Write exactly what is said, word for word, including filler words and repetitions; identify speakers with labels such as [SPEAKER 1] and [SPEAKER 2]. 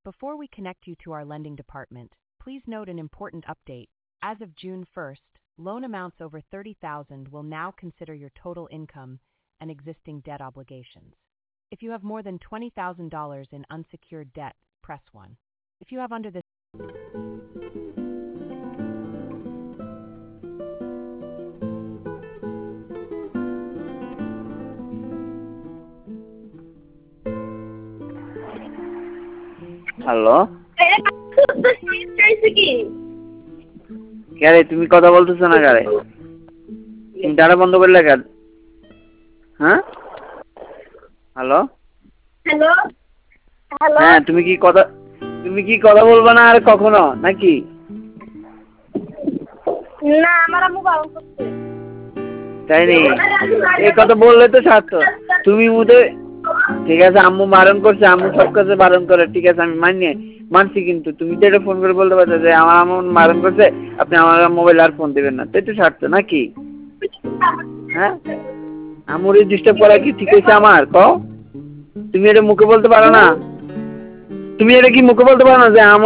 [SPEAKER 1] Before we connect you to our lending department, please note an important update. As of June first, loan amounts over thirty thousand dollars will now consider your total income and existing debt obligations. If you have more than twenty thousand dollars in unsecured debt, press one. If you have under this
[SPEAKER 2] hello কে রে তুমি কথা বলতেছো না কারে তুমি data বন্ধ করলে কেন হ্যাঁ হ্যালো
[SPEAKER 3] হ্যালো হ্যালো
[SPEAKER 2] হ্যাঁ তুমি কি কথা তুমি কি কথা বলবা না আর কখনো নাকি
[SPEAKER 3] না আমার আম্মু বারণ করছে
[SPEAKER 2] তাই নি এই কথা বললে তো ছাড়তো তুমি মুদে ঠিক আছে আম্মু বারণ করছে আম্মু সব কাছে বারণ করে ঠিক আছে আমি মানি মানছি কিন্তু তুমি তো এটা ফোন করে বলতে পারছো যে আমার আম্মু বারণ করছে আপনি আমার মোবাইল আর ফোন দিবেন না তাই তো ছাড়তো নাকি হ্যাঁ আম্মুর ডিস্টার্ব করা কি ঠিক হয়েছে আমার কও তুমি এটা মুখে বলতে পারো না তুমি এটা কি মুখে বলতে পারো না যে আমার